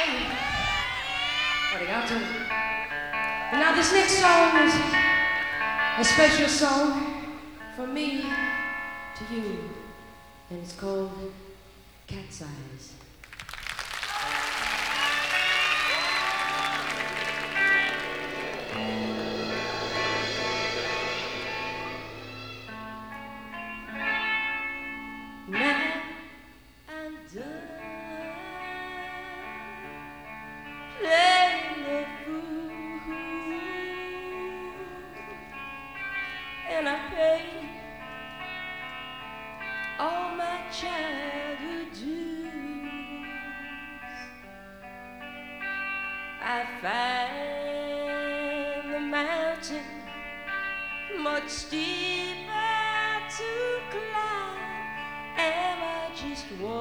Arigato. And now this next song is a special song from me to you, and it's called Cat's Eyes. Now I'm done playing the fool, and I paid all my childhood dues. I find the mountain much steeper to climb. Am I just one?